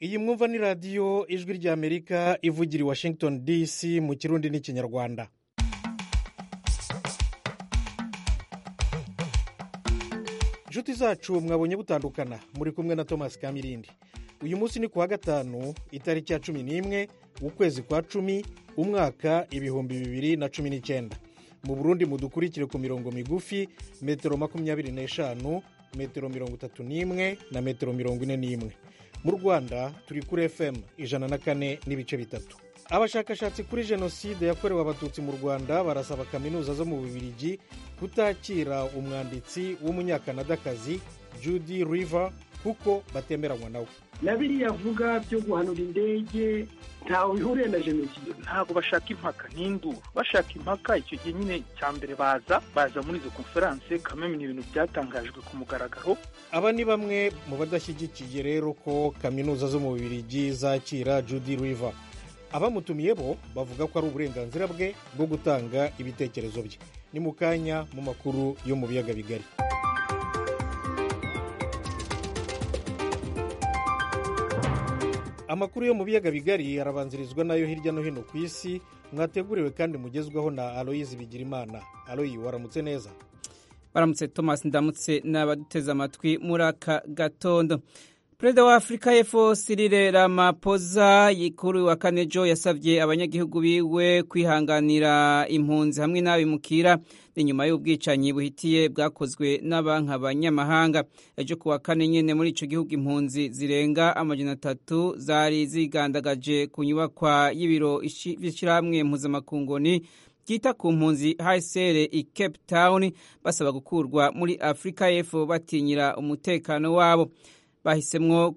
iyi mwumva ni radiyo ijwi ry'amerika ivugira i washington dc mu kirundi n'ikinyarwanda. inshuti zacu mwabonye butandukana, muri kumwe na Thomas Kamirindi. uyu munsi ni kuwa gatanu itariki ya 11 ukwezi kwa 10 umwaka 2019. mu Burundi mudukurikire ku mirongo migufi metero 25, metero 31 na metero 41. mu Rwanda turi kuri FM 104 n'ibice bitatu. abashakashatsi kuri jenoside yakorewe abatutsi mu Rwanda barasaba kaminuza zo mu Bubiligi kutakira umwanditsi w'umunyakanadakazi Judy River kuko batemeranywa nawe. na biriya avuga byo guhanura indege ntawe bihuriye na jenoside. ntabwo bashaka impaka n'induru, bashaka impaka icyo gihe nyine cya mbere baza muri izo konferanse kameme ni ibintu byatangajwe ku mugaragaro. aba ni bamwe mu badashyigikiye rero ko kaminuza zo mu Bubiligi zakira Judy River. abamutumiye bo bavuga ko ari uburenganzira bwe bwo gutanga ibitekerezo bye. ni mu kanya mu makuru yo mu biyaga bigari. amakuru yo mu biyaga bigari arabanzirizwa nayo hirya no hino ku isi, mwateguriwe kandi mugezwaho na Aloyizi Bigirimana. Aloyi, waramutse neza? Baramutse Thomas, ndamutse n'abaduteze amatwi muri aka gatondo. Perezida wa Afrika y'Epfo Cyril Ramaphosa kuri wa kane yasavye abanyagihugu biwe kwihanganira impunzi hamwe n'abimukira inyuma y'ubwicanyi buhitiye bwakozwe n'abanka abanyamahanga. ejo kuwa kane nyene muri ico gihugu impunzi zirenga 300 zari zigandagaje ku nyubakwa y'ibiro bishyiramwe mpuzamakungoni ryita ku mpunzi HCR i Cape Town basaba gukurwa muri Afrika y'Epfo batinyira umutekano wabo. bahisemwo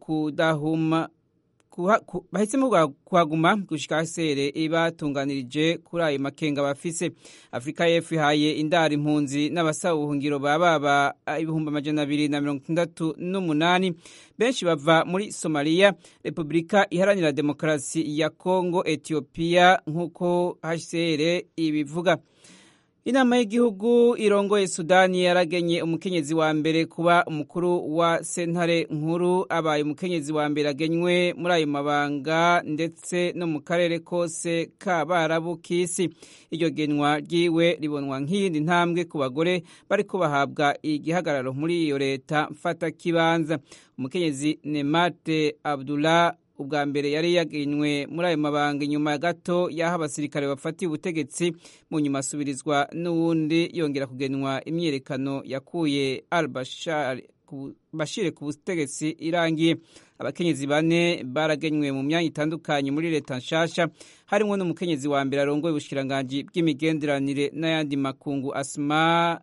kuhaguma gushika HCR ibatunganirije kuri ayo makenga bafise. Afrika y'Epfo ihaye indaro impunzi n'abasaba ubuhungiro baba 268, benshi bava muri Somalia, Repubulika Iharanira Demokarasi ya Kongo, Ethiopia nk'uko HCR ibivuga. Inama y'igihugu irongoye Sudani yaragenye umukenyezi wa mbere kuba umukuru wa sentare nkuru. abaye umukenyezi wa mbere agenywe muri ayo mabanga ndetse no mu karere kose k'abarabu k'isi. iryo genwa ryiwe ribonwa nk'iyindi ntambwe ku bagore bariko bahabwa igihagararo muri iyo leta mfata kibanza. umukenyezi Nemate Abdullah ubwa mbere yari yagenywe muri ayo mabanga inyuma gato y'aho abasirikare bafatiye ubutegetsi, mu nyuma asubirizwa n'uwundi yongera kugenwa imyiyerekano yakuye al-Bashir ku butegetsi irangiye. abakenyezi 4 baragenywe mu myanya itandukanye muri leta nshasha, harimo n'umukenyezi wa mbere arongoye ubushikiranganji bw'imigenderanire n'ayandi makungu, Asma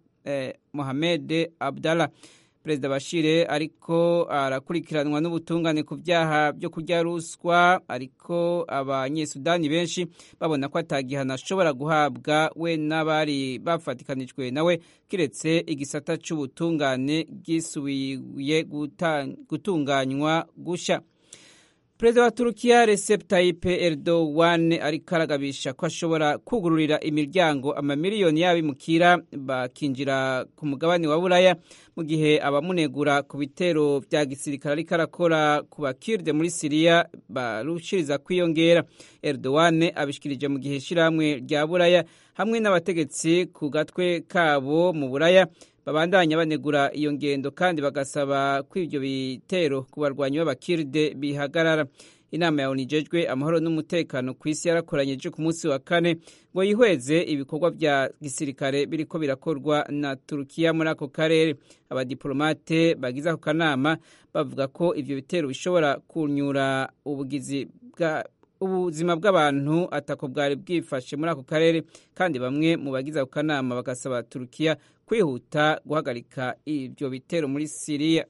Mohamed Abdallah. Perezida Bashir ariko arakurikiranwa n'ubutungane ku byaha byo kurya ruswa, ariko abanyesudani benshi babona ko atagihano ashobora guhabwa we n'abari bafatikanijwe nawe kiretse igisata c'ubutungane gisubiye gutunganywa gusha. Perezida wa Turukiya Recep Tayyip Erdogan ariko aragabisha ko ashobora kugururira imiryango amamiliyoni y'abimukira bakinjira ku mugabane wa Buraya, mu gihe abamunegura ku bitero vya gisirikare ariko arakora ku bakirde muri Syria barushiriza kwiyongera. Erdogan abishikirije mu gihe shiramwe rya Buraya hamwe n'abategetsi ku gatwe kabo mu Buraya babandanya banegura iyo ngendo kandi bagasaba ko ivyo bitero ku barwanyi b'abakirde bihagarara. inama ya ONU ijejwe amahoro n'umutekano ku isi yarakoranye ku munsi wa kane ngo yihweze ibikorwa vya gisirikare biriko birakorwa na Turukiya muri ako karere. abadiplomate bagize ako kanama bavuga ko ivyo bitero bishobora kunyura ubuzima bw'abantu atako bwari bwifashe muri ako karere, kandi bamwe mu bagize ako kanama bagasaba Turukiya kwihuta guhagarika ivyo bitero muri Syria.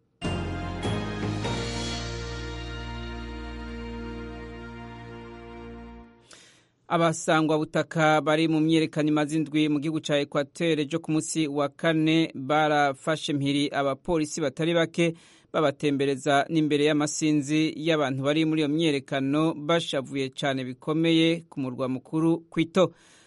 abasangwa butaka bari mu myerekano imaze indwi mu gihugu ca Equateur ejo ku munsi wa kane barafashe mpiri abapolisi batari bake babatembereza n'imbere y'amasinzi y'abantu bari muri iyo myerekano bashavuye cyane bikomeye ku murwa mukuru Quito.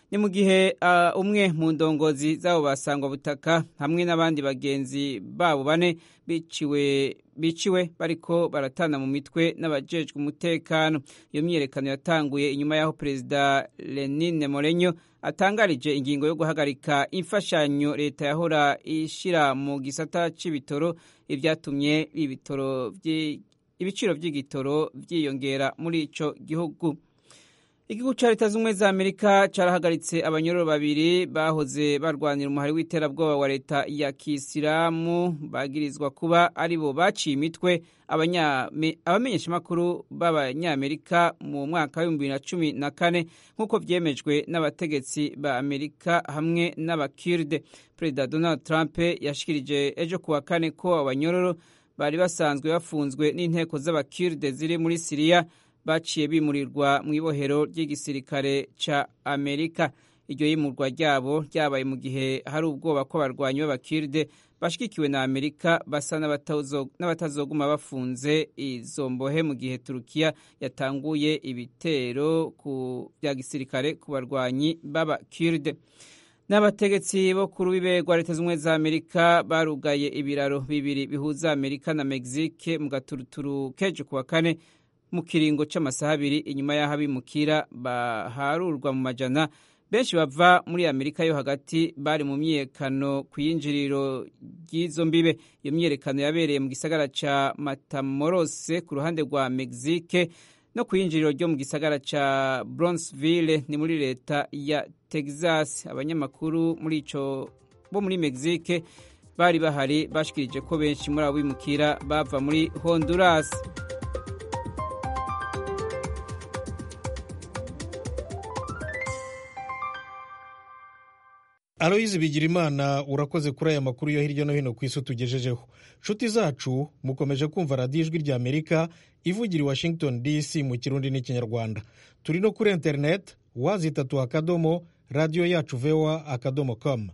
ni mu gihe umwe mu ndongozi z'abo basangwa butaka hamwe n'abandi bagenzi babo bane biciwe bariko baratana mu mitwe n'abajejwe umutekano. Iyo myiyerekano yatanguye inyuma y'aho perezida Lenin Morenyo atangarije ingingo yo guhagarika imfashanyo leta yahora ishira mu gisata c'ibitoro, ivyatumye ibiciro vy'igitoro vyiyongera muri ico gihugu. Igihugu ca Leta z'Ubumwe za Amerika carahagaritse abanyororo babiri bahoze barwanira umuhari w'iterabwoba wa leta ya Kisilamu bagirizwa kuba aribo baciye imitwe abamenyeshamakuru b'Abanyamerika mu mwaka wa 2014 nk'uko vyemejwe n'abategetsi ba Amerika hamwe n'abakurde. Perezida Donald Trump yashikirije ejo kuwa kane ko abanyororo bari basanzwe bafunzwe n'inteko z'abakurde ziri muri Syria baciye bimurirwa mu ibohero ry'igisirikare ca Amerika. Iryo yimurwa ryabo ryabaye mu gihe hari ubwoba ko abarwanyi b'abakirde bashigikiwe na Amerika basa n'abatazoguma bafunze izo mbohe mu gihe Turukiya yatanguye ibitero vya gisirikare ku barwanyi b'abakirde. N'abategetsi bo ku rubibe rwa Leta z'Ubumwe za Amerika barugaye ibiraro bibiri bihuza Amerika na Mexique mu gaturuturu kejo kuwa kane mu kiringo c'amasaha abiri inyuma y'aho abimukira baharurwa mu majana benshi bava muri Amerika yo hagati bari mu myiyekano ku yinjiriro ry'izo mbibe. Iyo myiyerekano yabereye mu gisagara ca Matamoros ku ruhande rwa Mexique no ku yinjiriro ryo mu gisagara ca Brownsville ni muri leta ya Texas. Abanyamakuru bo muri Mexique bari bahari bashikirije ko benshi muri abo bimukira bava muri Honduras. Aloyizi Bigirimana urakoze kuri aya makuru yo hirya no hino ku isi tugejejeho. Nshuti zacu mukomeje kumva radiyo Ijwi rya Amerika ivugira i Washington DC mu Kirundi n'Ikinyarwanda. Turi no kuri internet /akadomo radio yacu voa.com.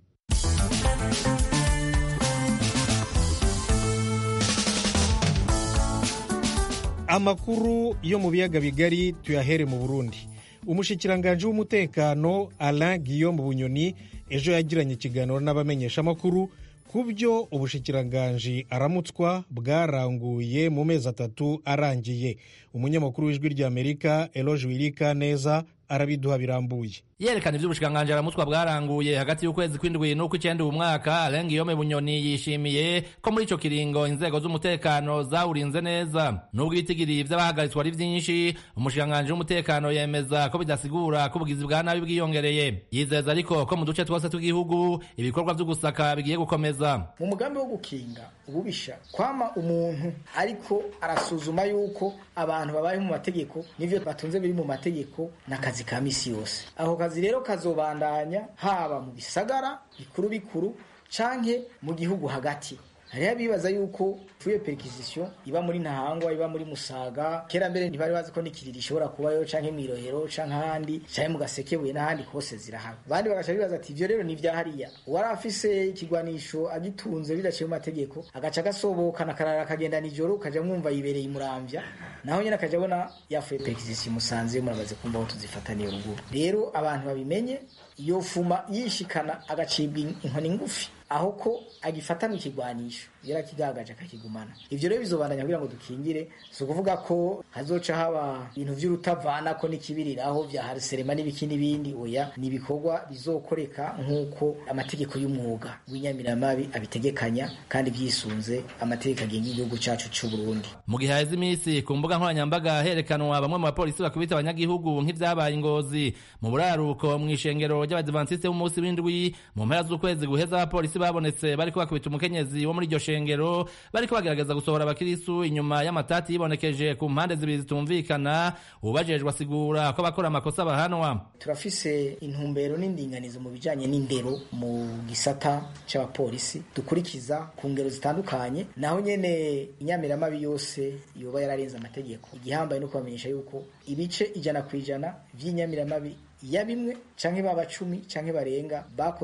Amakuru yo mu biyaga bigari tuyahere mu Burundi. Umushikiranganje w'umutekano Alain Guillaume Bunyoni ejo yagiranye ikiganiro n'abamenyeshamakuru ku byo ubushikiranganje aramutswa bwaranguye mu mezi 3 arangiye. Umunyamakuru w'Ijwi rya Amerika Eloge Wirika neza arabiduha birambuye. Yerekana ivy'ubushikanganje aramutswa bwaranguye hagati y'ukwezi kw'indwi n'ukw'icenda uyu mwaka. Alain Guillaume Bunyoni yishimiye ko muri ico kiringo inzego z'umutekano zawurinze neza. Nubwo ibitigiri vy'abahagaritswe ari vyinshi, umushikanganje w'umutekano yemeza ko bidasigura ko ubugizi bwa nabi bwiyongereye. Yizeza ariko ko mu duce twose tw'igihugu ibikorwa vyo gusaka bigiye gukomeza. Mu mugambi wo gukinga ububisha kwama umuntu ariko arasuzuma yuko abantu babaye mu mategeko n'ivyo batunze biri mu mategeko n'akazi ka misi yose. Aho kazi rero kazobandanya haba mu bisagara bikuru canke mu gihugu hagati. Hariya bibaza yuko tuye perquisition iba muri Ntahangwa iba muri Musaga, kera mbere ntibari bazi ko nikiriri ishobora kubayo canke mwirohero canke ahandi canke mu Gasekebuye n'ahandi hose zirahaba. Bandi bagaca bibaza ati ivyo rero ni vya hariya, wari afise ikigwanisho agitunze bidaciye mu mategeko agaca gasoboka nakarara akagenda nijoro kaja mwumva yibereye imuramvya, naho nyene akaja abona yafuye perquisition Musanze murabaze kumva aho tuzifataniye ruguru. Rero abantu babimenye iyo fuma yishikana agacibwa inkoni ngufi aho ko agifatana ikigwanisho yarakigagaje akakigumana. Ivyo rero bizobandanya kugira ngo dukingire, so kuvuga ko hazoca haba ibintu vy'urutavana ko nikibiriraho vya harserema n'ibikindi bindi, oya ni bikorwa bizokoreka nkuko amategeko y'umwuga w'inyamiramabi abitegekanya kandi vyisunze amategeko agenga igihugu cacu c'u Burundi. Mu gihe haheze imisi ku mbuga nkoranyambaga herekanwa bamwe mu bapolisi bakubita abanyagihugu nk'ivyabaye Ingozi mu buraruko mw'ishengero ry'Abadventiste b'umunsi w'indwi mu mpera z'ukwezi guheza. Abapolisi babonetse bariko bakubita umukenyezi wo muri iryo shengero bariko bagerageza gusohora abakirisu inyuma y'amatati yibonekeje ku mpande zibiri zitumvikana. Ubajejwe asigura ko bakora amakosa bahanwa. Turafise intumbero n'indinganizo mu bijanye n'indero mu gisata c'abapolisi dukurikiza ku ngero zitandukanye, naho nyene inyamiramabi yose yoba yararenze amategeko. Igihambaye no kubamenyesha yuko ibice 100% vy'inyamiramabi ya bimwe canke baba 10 canke barenga bakoze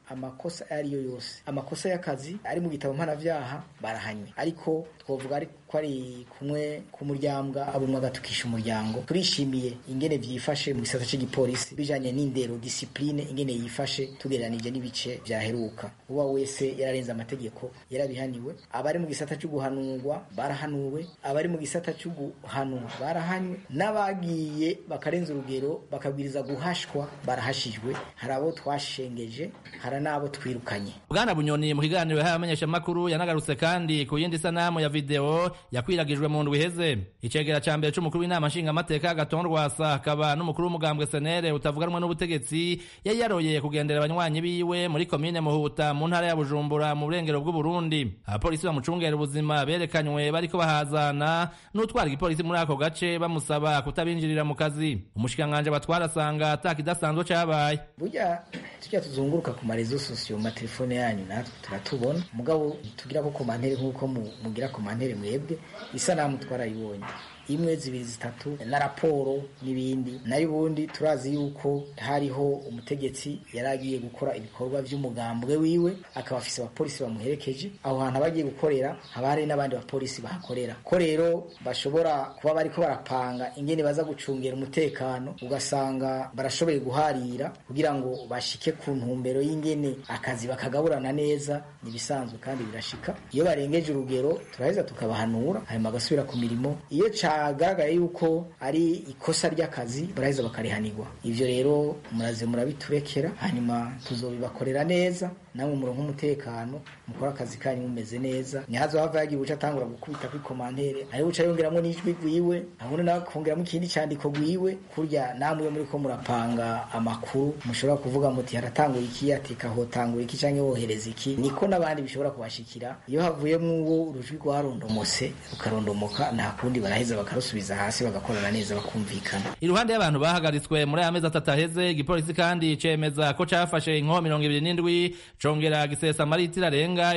amakosa ariyo yose, amakosa y'akazi ari mu gitabo mpanavyaha barahanywe, ariko twovuga ko ari kumwe k'umuryambwa abumwe agatukisha umuryango. Turishimiye ingene vyifashe mu gisata c'igipolisi bijanye n'indero discipline ingene yifashe tugereranije n'ibice vyaheruka. Uwa wese yararenze amategeko yarabihaniwe, abari mu gisata cyo guhanurwa barahanuwe, abari mu gisata cyo guhanurwa barahanywe, n'abagiye bakarenza urugero bakabwiriza guhashwa barahashijwe. Hari abo twashengeje, hari n'abo twirukanye. Bwana Bunyoni mu kiganiro yahaye abamenyeshamakuru yanagarutse kandi ku yindi sanamu ya video yakwiragijwe mu ndwi iheze. Icegera ca mbere c'umukuru w'inama nshingamateka Agathon Rwasa akaba n'umukuru w'umugambwe SNL utavuganwa n'ubutegetsi yari yaroye kugendera abanywanyi biwe muri komine Muhuta mu ntara ya Bujumbura mu burengero bw'u Burundi. Abapolisi bamucungera ubuzima berekanywe bariko bahazana n'utwara igipolisi muri ako gace bamusaba kutabinjirira mu kazi. Umushikanganje batwara asanga atakidasanzwe cabaye. Burya tujya tuzunguruka ku marezo sosiyo ma telefone yanyu natwe turatubona, mugabo tugira ko komantere nk'uko mugira komantere mwebwe, isanamu twarayibonye imwe zibiri zitatu na raporo n'ibindi. Nayo ubundi turazi yuko hariho umutegetsi yaragiye gukora ibikorwa vy'umugambwe wiwe, akaba afise abapolisi bamuherekeje aho hantu abagiye gukorera, haba hari n'abandi bapolisi bahakorera ko rero bashobora kuba bariko barapanga ingene baza gucungera umutekano, ugasanga barashoboye guharira kugira ngo bashike ku ntumbero y'ingene akazi bakagaburana neza. Nibisanzwe kandi birashika, iyo barengeje urugero turaheza tukabahanura hanyuma bagasubira ku mirimo. Iyo agaragaye yuko ari ikosa ry'akazi baraheza bakarihanirwa. Ivyo rero muraze murabiturekera, hanyuma tuzobibakorera neza, namwe muronka umutekano, mukora akazi kanyu mumeze neza. Nyazo hava yagiye buca atangura gukubita kuri komantere, ari buca yongeramwo n'ijwi gwiwe, aho na kongeramwo ikindi candiko gwiwe, kurya namwe muri ko murapanga amakuru mushobora kuvuga muti haratanguye iki, atika hotangura iki canke wohereza iki, niko nabandi bishobora kubashikira. Iyo havuyemwo uwo urujwi rwarondomose ukarondomoka, nta kundi baraheza bakarusubiza hasi bagakorana neza bakumvikana. Iruhande y'abantu bahagaritswe muri aya mezi atatu aheze, igipolisi kandi cemeza ko cafashe inko 27 congera gisesa amaritiro arenga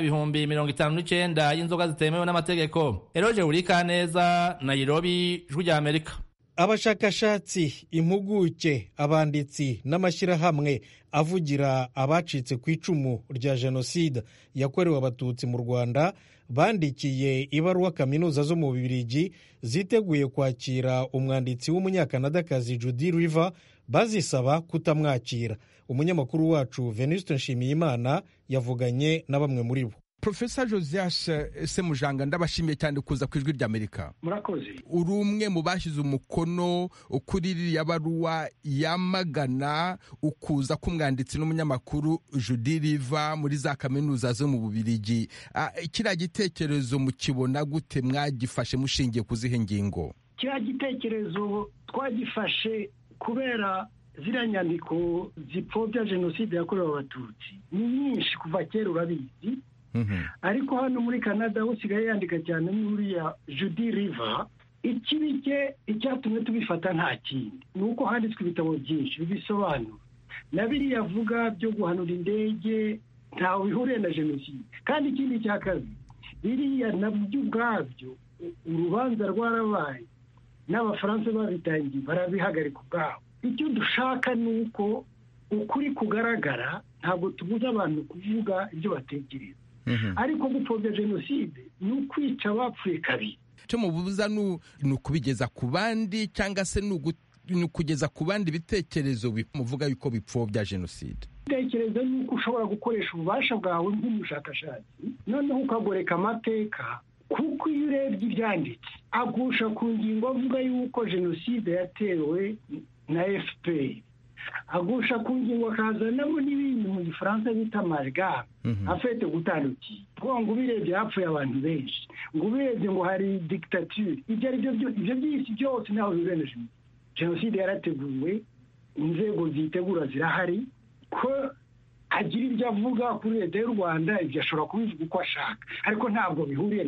59,000 y'inzoga zitemewe n'amategeko. Eroje Urikaneza, Nairobi, Ijwi rya Amerika. Abashakashatsi, impuguke, abanditsi n'amashyirahamwe avugira abacitse ku icumu rya jenoside yakorewe abatutsi mu Rwanda bandikiye ibaruwa kaminuza zo mu Bubiligi ziteguye kwakira umwanditsi w'umunyakanadakazi Judy River bazisaba kutamwakira. Umunyamakuru wacu Venuste Nshimiyimana yavuganye na bamwe muri bo. Professor Josias Semujanga, ndabashimiye cyane kuza ku Ijwi ry'Amerika. Murakoze. Uri umwe mu bashize umukono kuri iriya baruwa yamagana ukuza k'umwanditsi n'umunyamakuru Judy River muri za kaminuza zo mu Bubiligi. Kiriya gitekerezo mukibona gute, mwagifashe mushingiye ku zihe ngingo? Kiriya gitekerezo twagifashe kubera ziriya nyandiko zipfobya jenoside yakorewe abatutsi ni nyinshi kuva kera urabizi. Ariko hano muri Canada ho sigaye yandika cyane muri ya Judy River. Ikibike icyatumye tubifata nta kindi nuko handitswe ibitabo byinshi bibisobanura, na biriya avuga byo guhanura indege ntawe bihuriye na jenoside. Kandi ikindi cya kabiri, biriya nabyo ubwabyo urubanza rwarabaye n'abafaransa babitangiye barabihagarika ubwabo. Icyo dushaka ni uko ukuri kugaragara, ntabwo tubuza abantu kuvuga ibyo batekereza. Ariko gupfobya jenoside ni ukwica abapfuye kabiri. Cyo mubuza ni ukubigeza ku bandi cyangwa se ni ukugeza ku bandi ibitekerezo muvuga yuko bipfobya jenoside? Ibitekerezo ni uko ushobora gukoresha ububasha bwawe nk'umushakashatsi noneho ukagoreka amateka, kuko iyo urebye ibyanditse agusha ku ngingo avuga yuko jenoside yatewe na FPR, agusha ku ngingo akazanamo n'ibindi mu gifaransa bita amalgame afite gutandukiye. Ngo ubirebye hapfuye abantu benshi, ngo ubirebye ngo hari dictature, ibyo ari byo byose byose ntaho bibeneje. Jenoside yarateguwe, inzego zitegura zirahari, ko agira ibyo avuga kuri leta y'u Rwanda ibyo ashobora kubivuga uko ashaka, ariko ntabwo bihuriye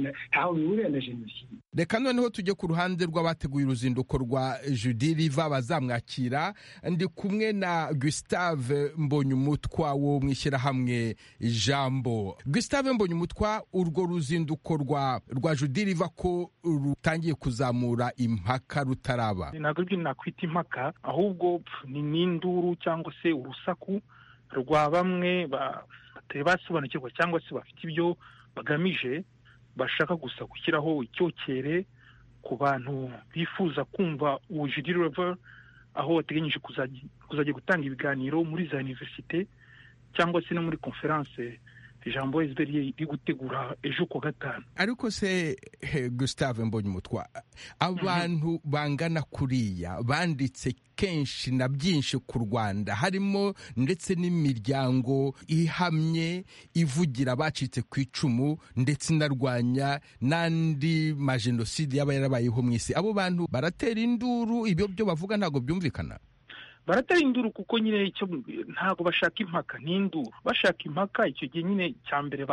na jenoside. Reka noneho tujye ku ruhande rw'abateguye uruzinduko rwa Judy River bazamwakira. Ndi kumwe na Gustave Mbonyumutwa wo mwishyirahamwe Jambo. Gustave Mbonyumutwa, urwo ruzinduko rwa Judy River ko rutangiye kuzamura impaka rutaraba? Ntabwo nakwita impaka, ahubwo ni n'induru cyangwa se urusaku rwa bamwe batari basobanukirwa cyangwa se bafite ibyo bagamije, bashaka gusa gushyiraho icyokere ku bantu bifuza kumva uwo Judy Rever, aho bateganyije kuzajya gutanga ibiganiro muri za universite cyangwa se no muri conference ijambo SBR iri gutegura ejo ku gatanu. Ariko se Gustave Mbonyumutwa, abantu bangana kuriya banditse kenshi na byinshi ku Rwanda, harimo ndetse n'imiryango ihamye ivugira abacitse ku icumu ndetse inarwanya n'andi majenoside yaba yarabayeho mu isi. Abo bantu baratera induru, ibyo byo bavuga ntabwo byumvikana. Baratera induru kuko nyine icyo ntabwo bashaka impaka, ni induru. Bashaka impaka icyo gihe nyine cya mbere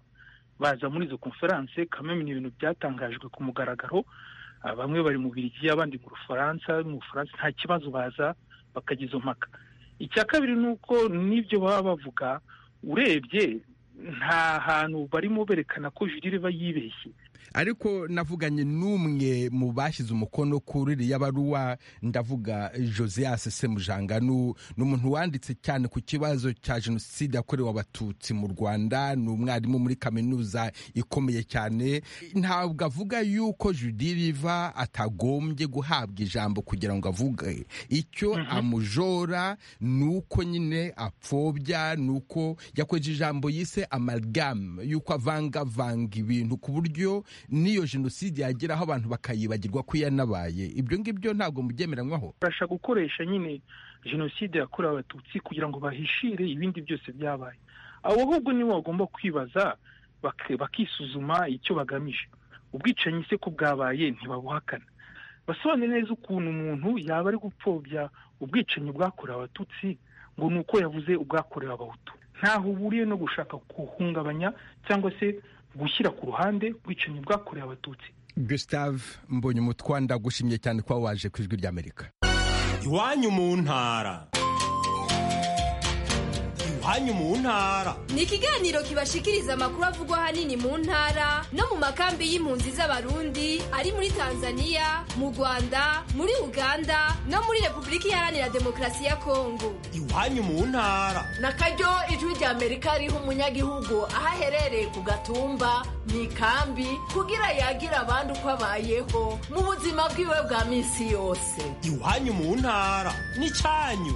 baza muri izo conference, kameme ni ibintu byatangajwe ku mugaragaro. Bamwe bari mu Bubiligi, abandi mu Bufaransa, nta kibazo baza bakagiza impaka. Icya kabiri ni uko n'ibyo baba bavuga, urebye nta hantu barimo berekana ko Judy Rever yibeshye. Ariko navuganye n'umwe mu bashyize umukono kuri iriya baruwa, ndavuga Josias Semujanga, n'umuntu wanditse cyane ku kibazo cya jenoside yakorewe abatutsi mu Rwanda, ni umwarimu muri kaminuza ikomeye cyane. Ntabwo avuga yuko Judy Rever atagombye guhabwa ijambo kugira ngo avuge. Icyo amujora nuko nyine apfobya, nuko yakoze ijambo yise amalgame, yuko avangavanga ibintu ku buryo niyo jenoside yageraho abantu bakayibagirwa ko yanabaye. Ibyo ngibyo ntabwo mubyemeranywaho. Barashaka gukoresha nyine jenoside yakorewe abatutsi kugira ngo bahishire ibindi byose byabaye. Abo ahubwo nibo bagomba kwibaza bakisuzuma icyo bagamije. Ubwicanyi se ko bwabaye ntibabuhakana. Basobanure neza ukuntu umuntu yaba ari gupfobya ubwicanyi bwakorewe abatutsi ngo ni uko yavuze ubwakorewe abahutu. Ntaho uburiye no gushaka guhungabanya cyangwa se gushyira ku ruhande ubwicanyi bwakorewe abatutsi. Gustave Mbonyumutwa, ndagushimye cyane kuba waje ku Ijwi ry'Amerika. Iwanyu mu ntara. Iwanyu mu ntara ni ikiganiro kibashikiriza amakuru avugwa ahanini mu ntara no mu makambi y'impunzi z'Abarundi ari muri Tanzania, mu Rwanda, muri Uganda no muri Repubulika Iharanira Demokarasi ya Kongo. Iwanyu mu ntara na karyo Ijwi ry'Amerika riha umunyagihugu aho aherereye ku gatumba, mu ikambi, kugira yagira abandi uko abayeho mu buzima bwiwe bwa minsi yose. Iwanyu mu ntara ni cyanyu.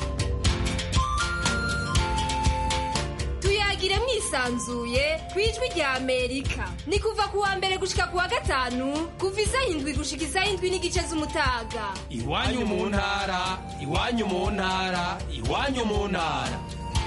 Tuyagire mwisanzuye ku Ijwi ry'Amerika. Ni kuva ku wa mbere gushika ku wa gatanu, kuva isaha 7 gushika isaha 7 n'igice z'umutaga. Iwanyu mu ntara, iwanyu mu ntara, iwanyu mu ntara.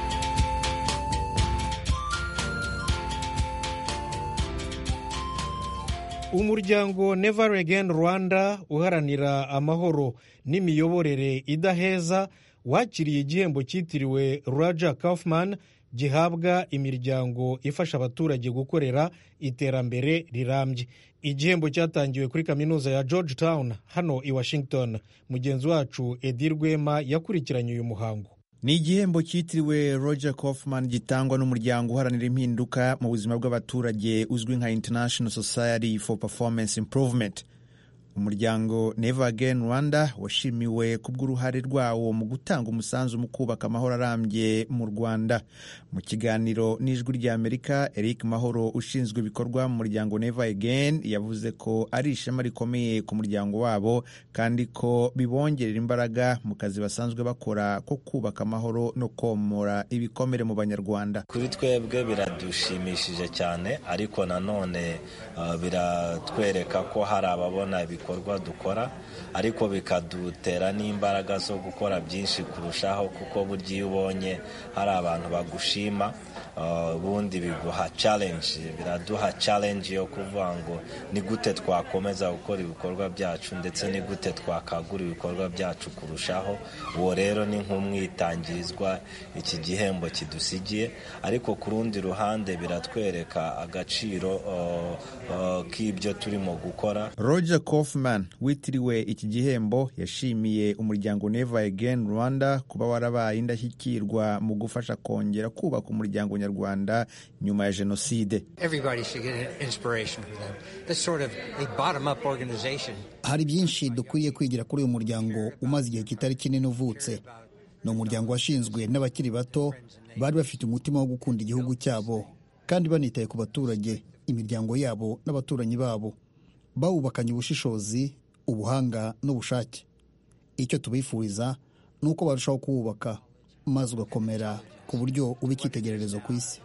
Umuryango Never Again Rwanda uharanira amahoro n'imiyoborere idaheza wakiriye igihembo cyitiriwe Roger Kaufman gihabwa imiryango ifasha abaturage gukorera iterambere rirambye. Igihembo cyatangiwe kuri kaminuza ya Georgetown hano i Washington. Mugenzi wacu Edi Rwema yakurikiranye uyu muhango. Ni igihembo cyitiriwe Roger Kaufman gitangwa n'umuryango uharanira impinduka mu buzima bw'abaturage uzwi nka International Society for Performance Improvement. Umuryango Never Again Rwanda washimiwe kubw'uruhare rwawo mu gutanga umusanzu mu kubaka amahoro arambye mu Rwanda. Mu kiganiro n'Ijwi ry'Amerika, Eric Mahoro ushinzwe ibikorwa mu muryango Never Again yavuze ko ari ishema rikomeye ku muryango wabo kandi ko bibongerera imbaraga mu kazi basanzwe bakora ko kubaka amahoro no komora ibikomere mu Banyarwanda. Kuri twebwe biradushimishije cyane, ariko nanone biratwereka ko hari ababona ibikorwa dukora, ariko bikadutera n'imbaraga zo gukora byinshi kurushaho, kuko burya iyo ubonye hari abantu bagushima ubundi biguha challenge, biraduha challenge yo kuvuga ngo ni gute twakomeza gukora ibikorwa byacu ndetse ni gute twakagura ibikorwa byacu kurushaho. Uwo rero ni nk'umwitangirizwa iki gihembo kidusigiye, ariko ku rundi ruhande biratwereka agaciro k'ibyo turimo gukora. Roger Kaufman witiriwe iki gihembo yashimiye umuryango Never Again Rwanda kuba warabaye indashyikirwa mu gufasha kongera kubaka umuryango nyarwanda nyuma ya jenoside. Hari byinshi dukwiye kwigira kuri uyu muryango umaze igihe kitari kinini uvutse. ni umuryango washinzwe n'abakiri bato bari bafite umutima wo gukunda igihugu cyabo kandi banitaye ku baturage, imiryango yabo n'abaturanyi babo. Bawubakanye ubushishozi, ubuhanga n'ubushake. Icyo tubifuriza ni uko barushaho kuwubaka maze ugakomera ku buryo uba icyitegererezo ku isi.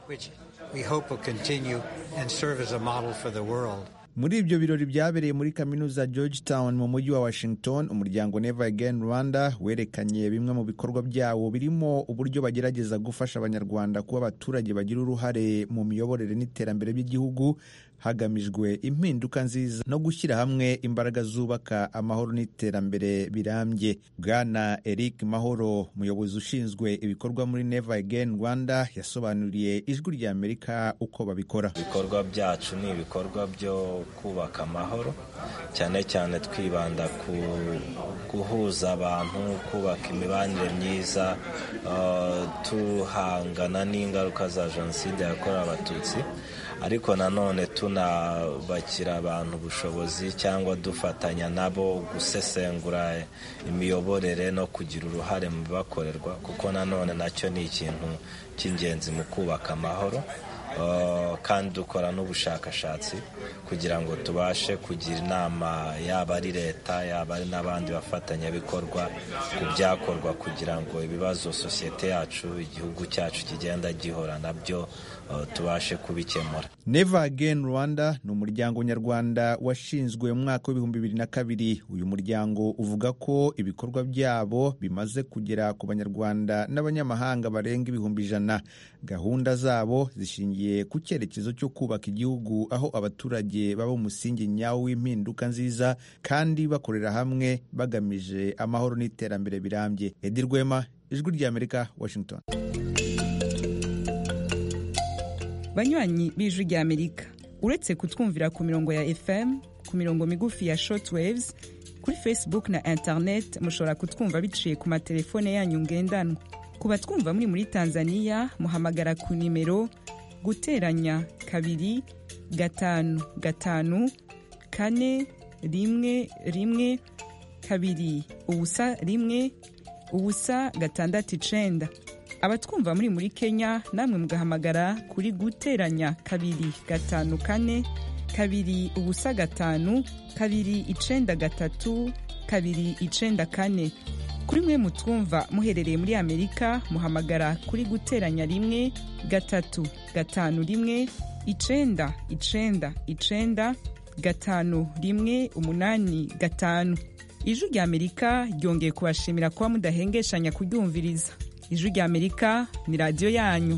Muri ibyo birori byabereye muri kaminuza Georgetown mu mujyi wa Washington, umuryango Never Again Rwanda werekanye bimwe mu bikorwa byawo birimo uburyo bagerageza gufasha abanyarwanda kuba abaturage bagira uruhare mu miyoborere n'iterambere by'igihugu hagamijwe impinduka nziza no gushyira hamwe imbaraga zubaka amahoro n'iterambere birambye. Bwana Eric Mahoro, umuyobozi ushinzwe ibikorwa muri Never Again Rwanda, yasobanuriye Ijwi rya Amerika uko babikora. Ibikorwa byacu ni ibikorwa byo kubaka amahoro, cyane cyane twibanda ku guhuza abantu, kubaka imibanire myiza, tuhangana n'ingaruka za jenoside yakorewe abatutsi, ariko nanone tunabakira abantu ubushobozi cyangwa dufatanya nabo gusesengura imiyoborere no kugira uruhare mu bibakorerwa, kuko nanone nacyo ni ikintu cy'ingenzi mu kubaka amahoro. Kandi dukora n'ubushakashatsi kugira ngo tubashe kugira inama, yaba ari leta yaba ari n'abandi bafatanyabikorwa, ku byakorwa kugira ngo ibibazo sosiyete yacu, igihugu cyacu kigenda gihora nabyo tubashe kubikemura. Never Again Rwanda ni umuryango nyarwanda washinzwe mu mwaka w'2002. Uyu muryango uvuga ko ibikorwa byabo bimaze kugera ku banyarwanda n'abanyamahanga barenga 100,000. Gahunda zabo zishingiye ku cyerekezo cyo kubaka igihugu aho abaturage baba umusingi nyawo w'impinduka nziza kandi bakorera hamwe bagamije amahoro n'iterambere birambye. Edi Rwema, Ijwi rya Amerika, Washington. Banywanyi b'Ijwi rya Amerika, uretse kutwumvira ku mirongo ya FM, ku mirongo migufi ya shortwaves, kuri Facebook na internet mushobora kutwumva biciye ku matelefone yanyu ngendanwa. Ku batwumva muri Tanzania, muhamagara ku nimero guteranya 2554112 abatwumva muri Kenya namwe mugahamagara kuri guteranya 255 kuri mwe mutwumva muherereye muri Amerika muhamagara kuri guteranya 1-351-999-518-5. Ijwi rya Amerika ryongeye kubashimira kuba mudahengeshanya kuryumviriza. Ijwi rya Amerika ni radio yanyu.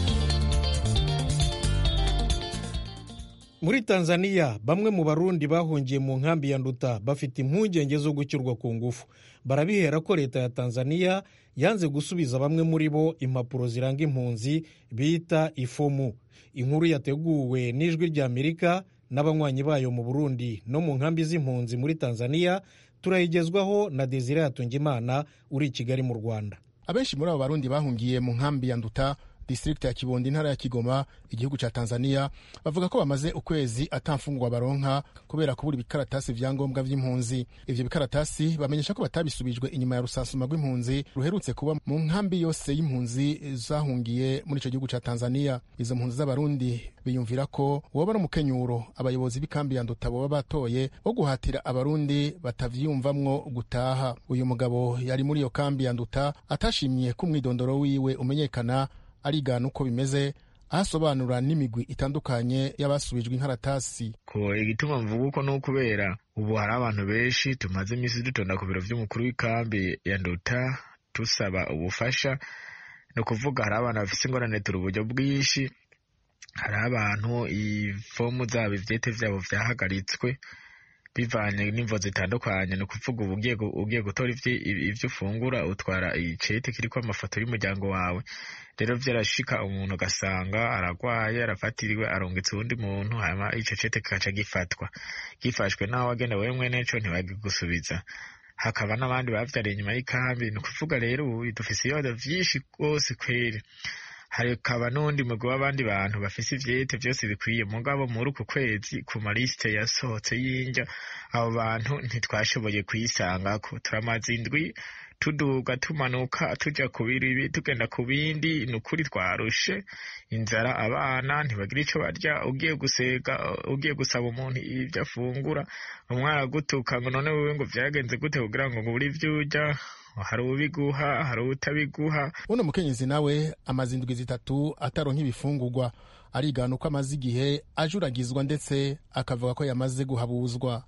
Muri Tanzania, bamwe mu Barundi bahungiye mu nkambi ya Nduta bafite impungenge zo gucyurwa ku ngufu. Barabihera ko leta ya Tanzania yanze gusubiza bamwe muri bo impapuro ziranga impunzi bita ifomu. Inkuru yateguwe n'Ijwi rya Amerika n'abanywanyi bayo mu Burundi no mu nkambi z'impunzi muri Tanzania, turayigezwaho na Desire Hatungimana uri i Kigali mu Rwanda. Abenshi muri abo Barundi bahungiye mu nkambi ya Nduta, district ya Kibondo, intara ya Kigoma, igihugu ca Tanzania, bavuga ko bamaze ukwezi atamfungwa baronka kubera kubura ibikaratasi vyangombwa vy'impunzi. Ivyo bikaratasi bamenyesha ko batabisubijwe inyuma ya rusansuma rw'impunzi ruherutse kuba mu nkambi yose y'impunzi zahungiye muri ico gihugu ca Tanzania. Izo mpunzi z'Abarundi biyumvira ko woba ari umukenyuro abayobozi b'ikambi ya Nduta boba batoye wo guhatira Abarundi batavyumvamwo gutaha. Uyu mugabo yari muri iyo kambi ya Nduta atashimye ko umwidondoro wiwe umenyekana, arigana uko bimeze, asobanura n'imigwi itandukanye y'abasubijwe inkaratasi. Ko igituma mvuga uko no kubera ubu hari abantu benshi tumaze iminsi dutonda ku biro vy'umukuru w'ikambi ya Nduta tusaba ubufasha, no kuvuga hari abantu bafise ingorane turi uburyo bwinshi, hari abantu ifomu zabo ivyete vyabo vyahagaritswe bivanye n'imvo zitandukanye. No kuvuga ubu ugiye gutora ivyo ufungura utwara icete kiriko amafoto y'umuryango wawe, rero vyarashika umuntu ugasanga aragwaye, arafatiriwe, arongetse uwundi muntu, hama ico cete kikaca gifatwa, gifashwe naho wagenda wewe mwene co ntibagigusubiza. Hakaba n'abandi bavyariye inyuma y'ikambi. Ni ukuvuga rero ubu dufise ibibazo vyinshi rwose kweri. Hakaba n'undi mugwi w'abandi bantu bafise ivyete vyose bikwiye, mugabo muri uku kwezi ku maliste yasohotse y'injya abo bantu ntitwashoboye kuyisangako. Turamaze indwi tuduga tumanuka tuja ku biribi tugenda ku bindi, ni ukuri twarushe, inzara, abana ntibagira ico barya, ugiye gusaba umuntu ibyo afungura umwana agutuka ngo none wewe ngo vyagenze gute kugira ngo ubure ivyo urya, hari ubiguha hari utabiguha. Uno mukenyezi nawe amaze indwi zitatu ataronka ibifungurwa, arigana uko amaze igihe ajuragizwa ndetse akavuga ko yamaze guhabuzwa.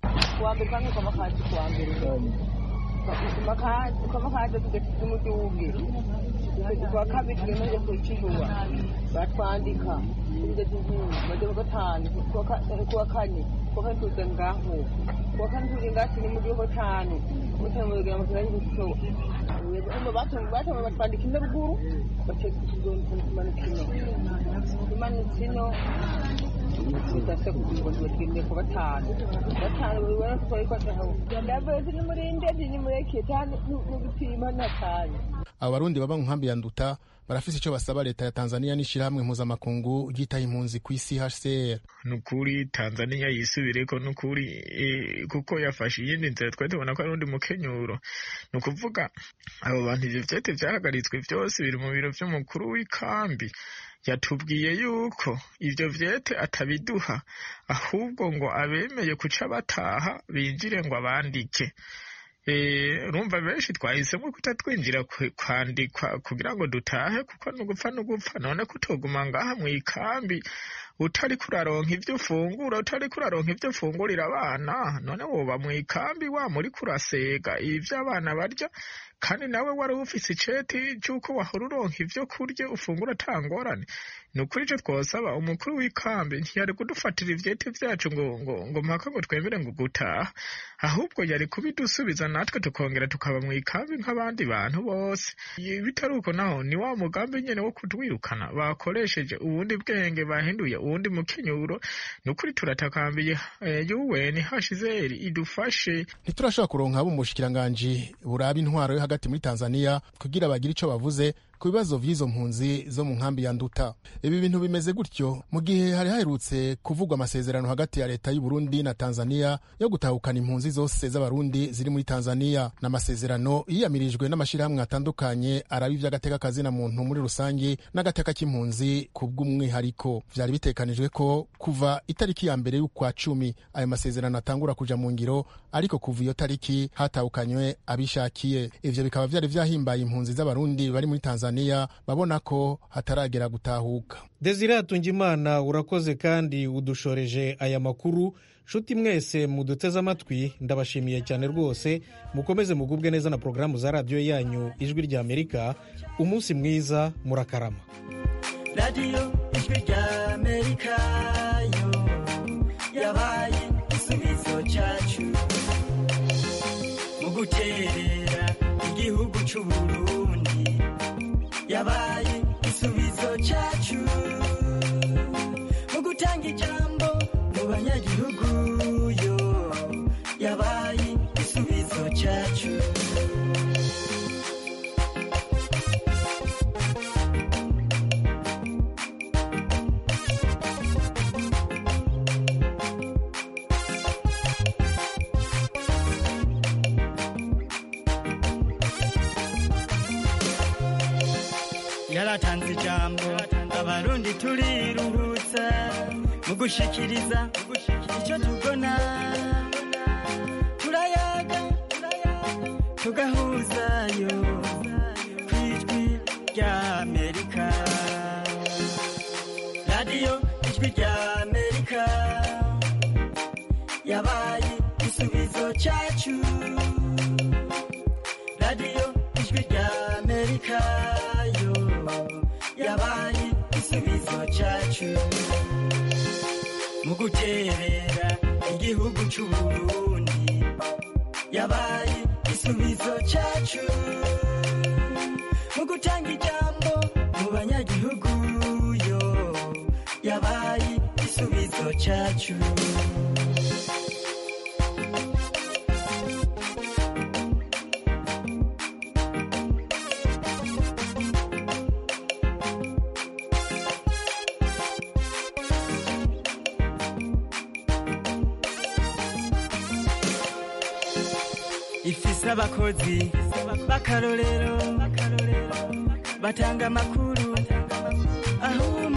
ukabakaje tugasize umudugudu kwa kabiri tugemeje kuicirwa batwandika tugeze maze mu gatanu kuwa kane tuze ngaho kuwa kane tuze ngati ni mu gihugu cyane mutemugera mu kirari guto batwandika indabuguru bace kumanukino tudase kugira ngo tugende ku batanu buri wese twari kwataho ndavuze ni muri ndege ni muri ketani n'ugutima natanye. Abarundi baba mu nkambi ya Nduta barafise ico basaba leta ya Tanzania n'ishirahamwe mpuzamakungu ryitaye impunzi ku isi HCR. Nukuri Tanzania yisubireko nukuri kuko yafashe iyindi nzira twari tubona ko ari undi mukenyuro. Nukuvuga abo bantu ivyo vyete vyahagaritswe vyose biri mu biro vy'umukuru w'ikambi. Yatubwiye yuko ivyo vyete atabiduha ahubwo ngo abemeye kuca bataha binjire ngo abandike. Rumva benshi twahisemo kutatwinjira kwandikwa kugira ngo dutahe kuko nugupfa none kutoguma ngaha mu ikambi utari kuraronka ivyo ufungura utari kuraronka ivyo ufungurira abana none woba mu ikambi wa muri kurasega ivyo abana barya kandi nawe wari ufise iceti cy'uko wahora uronka ivyo kurya ufungura atangorane. Ni ukuri ico twosaba umukuru w'ikambi ntiyari kudufatira ivyeti vyacu ngo mpaka ngo twemere ngo gutaha ahubwo yari kubidusubiza natwe tukongera tukaba mu ikambi nk'abandi bantu bose. Bitari uko naho ni wa mugambi nyene wo kutwirukana bakoresheje ubundi bwenge bahinduye ubundi mukenyuro. Ni ukuri turatakambiye UN HCR idufashe. Ntiturashobora kuronka abo mushikiranganje buraba intwaro yo hagati muri Tanzania kugira bagire ico bavuze ku bibazo vy'izo mpunzi zo mu nkambi ya Nduta. Ibi bintu bimeze gutyo mu gihe hari haherutse kuvugwa amasezerano hagati ya leta y'u Burundi na Tanzania yo gutahukana impunzi zose z'abarundi ziri muri Tanzania. N'amasezerano yiyamirijwe n'amashirahamwe atandukanye araba ivy'agateka kazina muntu muri rusange n'agateka k'impunzi ku bw'umwihariko. Vyari bitekanijwe ko kuva itariki ya mbere y'ukwa 10 ayo masezerano atangura kuja mu ngiro, ariko kuva iyo tariki hatahukanywe abishakiye. Ivyo bikaba vyari vyahimbaye impunzi z'abarundi bari muri Tanzania babona ko hataragera gutahuka. Desire Hatungimana urakoze kandi udushoreje aya makuru. Shuti mwese muduteze amatwi ndabashimiye cyane rwose, mukomeze mugubwe neza na programu za radio yanyu Ijwi rya Amerika. Umunsi mwiza, murakarama. Radio Ijwi rya Amerika yo yabaye igisubizo cyacu mu guterera igihugu cy'u Burundi, yabaye igisubizo cyacu mu gutanga ijambo mu banyagihugu yo yabaye igisubizo cyacu. Yaratanze ijambo abarundi turiruhutsa mu gushikiriza icyo tubona, turayaga tugahuzayo ku Ijwi rya Amerika. Radio Ijwi rya Amerika yabaye igisubizo cyacu. Radio Ijwi rya Amerika yabaye igisubizo cyacu mu guterera igihugu cy'u Burundi, yabaye igisubizo cyacu mu gutanga ijambo mu banyagihugu yo yabaye igisubizo cyacu. ifise abakozi b'akarorero batanga amakuru aho